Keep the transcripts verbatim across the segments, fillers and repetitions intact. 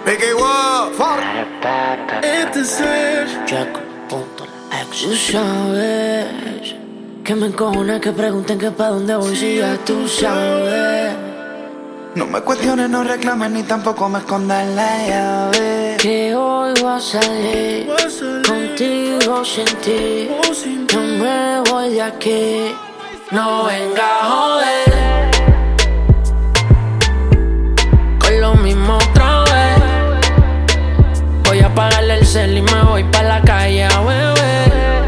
Pique igual, for. Este ser Jack, punto, ex. Tú sabes que me encojona que pregunten que pa' dónde voy si ya tú sabes. No me cuestiones, no reclames ni tampoco me escondas la llave. Que hoy voy a salir, voy a salir contigo sin ti. Oh, sin no me voy de aquí, no venga a joder. Con lo mismo otra vez. Voy a apagarle el cel y me voy pa' la calle a beber.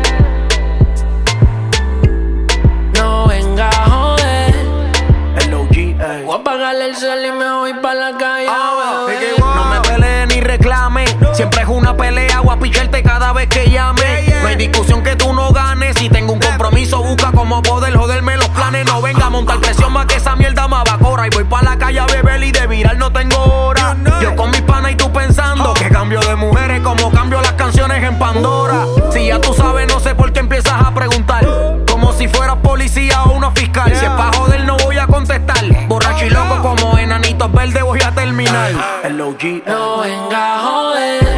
No venga a joder. El O G, ey. Voy a apagarle el cel y me voy pa' la calle Ah, a beber. No me pelees ni reclame, siempre es una pelea, voy a picharte cada vez que llame. Yeah, yeah. No hay discusión que tú no ganes, si tengo un compromiso busca como poder joderme los planes. No venga a montar presión más que esa mierda me abacora. Y voy pa' la calle a beber y de viral no tengo hora. Yo con mis panas y tú pensando que cambio de mujeres como cambio las canciones en Pandora. Si ya tú sabes no sé por qué empiezas a preguntar, como si fueras policía o una fiscal. Si es pa' joder no voy a contestar, borracho y loco como enanitos verdes voy a terminar. El O G, No venga a joder.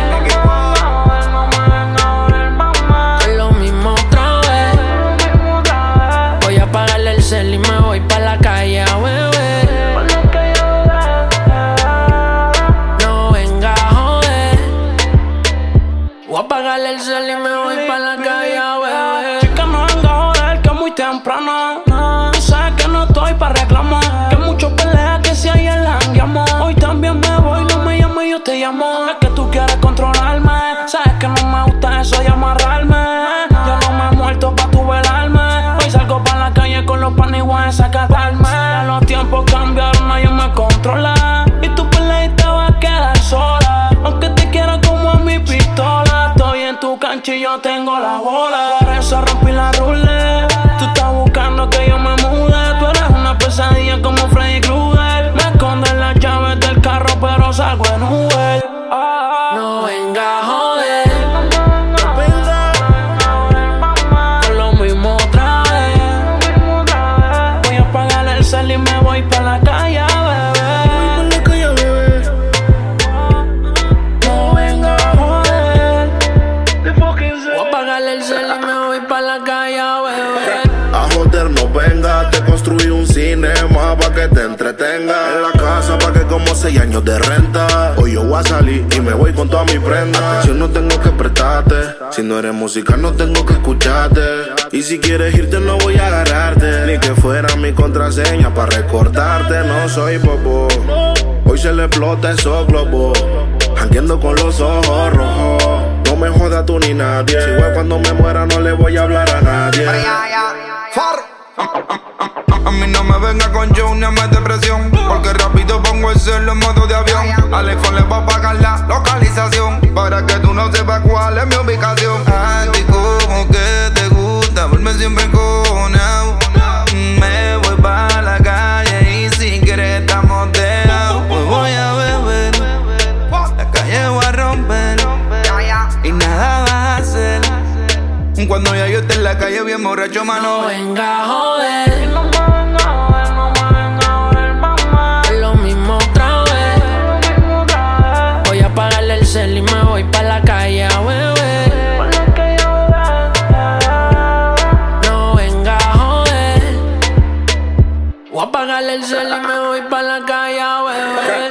Con lo mismo otra vez. Voy a apagarle el cel y me voy pa' la calle a beber. No venga a joder. Voy a apagarle el cel y me voy pa' la calle a beber. Chica, no venga a joder que es muy temprano. Tú sabes que no estoy pa' reclamar, que mucho pelea que si ayer la jangueamos. Hoy también me voy, no me llames, yo te llamo. Es que tú quieres controlarme, sabes que no me gusta eso de amarrarme. Yo no me he muerto pa' tu velarme. Hoy salgo pa' la calle con los panes y voy a desacatarme. Ya los tiempos cambiaron, nadie me controla. Y tu pelea y te va a quedar sola. Aunque te quiera como a mi pistola, estoy en tu cancha y yo tengo la bola. Por eso rompí la ruleta. Tú estás buscando que yo me mude. Tú eres una pesadilla como Freddy Krueger. Me esconden las llaves del carro pero salgo en Uber. Ah, No venga a joder. Con lo mismo otra vez. voy a apagar el cel y me voy pa' la calle a beber. No venga a joder. Voy a apagarle el cel y me voy pa' la calle a beber. A joder no venga, te construí un cinema pa' que te entretenga. En la casa pa' que como seis años de renta. Hoy yo voy a salir y me voy con toda mi prenda. Atención no tengo que prestarte, si no eres música no tengo que escucharte. Y si quieres irte no voy a agarrarte, ni que fuera mi contraseña pa' recortarte. No soy bobo, hoy se le explota esos globos. Jangueando con los ojos rojos. No me jodas tú ni nadie, si voy cuando me muera no le voy a hablar a nadie. for. A mí no me venga con show ni a meter presión, porque rápido pongo el celo en modo de avión. Alejo le va a pagar la localización, para que tú no sepas cuál es mi ubicación. A ti como que te gusta verme siempre encojonado. Me voy pa' la calle y si quieres estamos dejados. Pues voy a beber, la calle voy a romper y nada vas a hacer. Cuando ya yo esté en la calle bien borracho, mano. No venga a joder. Con lo mismo otra vez. Voy a apagarle el cel y me voy pa' la calle a beber. No venga a joder. Voy a apagarle el cel y me voy pa' la calle a beber.